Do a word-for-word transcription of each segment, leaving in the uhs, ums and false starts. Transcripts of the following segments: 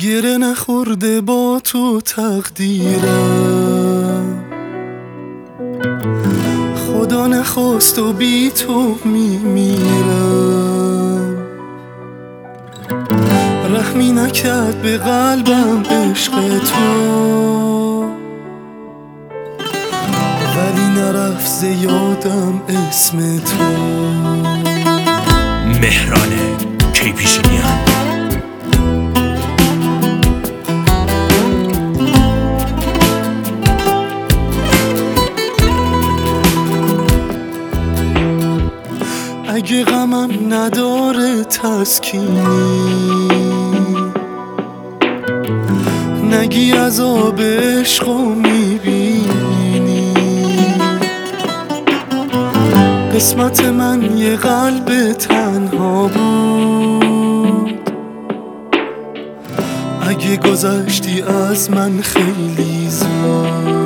گره نخورده با تو تقدیرم، خدا نخواست و بی تو میمیرم. رحمی نکرد به قلبم عشق تو، ولی نرفت ز یادم اسم تو. مهران کیپیشینیان. اگه غمم نداره تسکینی، نگی عذاب عشقو میبینی. قسمت من یه قلب تنها بود، اگه گذشتی از من خیلی زود.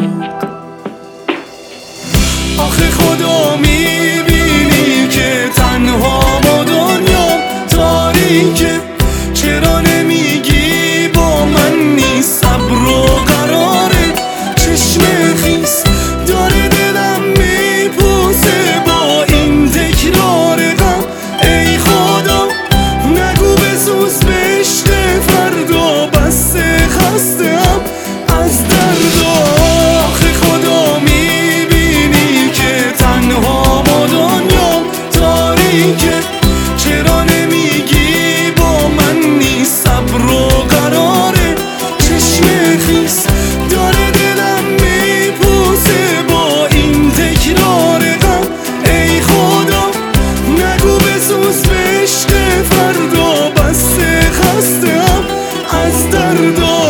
آخه خدا میبینی که تنها با دنیا تاریکه، چرا نمیگی با من نیست صبر و قراره؟ چشم خیس داره دلم میپوسه با این تکرار غم. ای خدا نگو بسوز به عشق فردا، بسته خسته‌ام از دردا. آخه خدا میبینی که تنها با دنیا تاریکه، چرا نمیگی با من نیست صبر و قراره؟ چشم خیس داره دلم میپوسه با این تکرار غم. ای خدا نگو بسوز به عشق فردا، بسته خسته‌ام از دردا.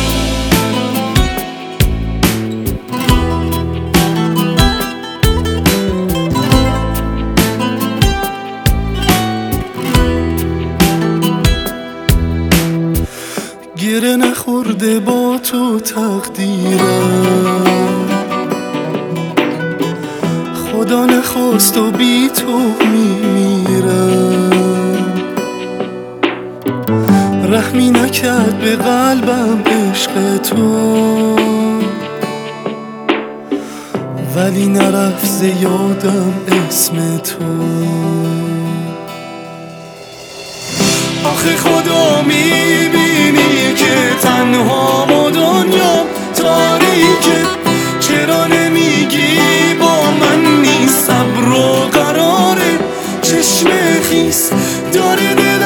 گره نخورده با تو تقدیرم، خدا نخواست و بی تو میمیرم. رحمی نکرد به قلبم عشق تو، ولی نرفت ز یادم اسم تو. آخه خدا میبینی که تنها با دنیا تاریکه، چرا نمیگی با من نیست صبر و قراره؟ چشم خیس داره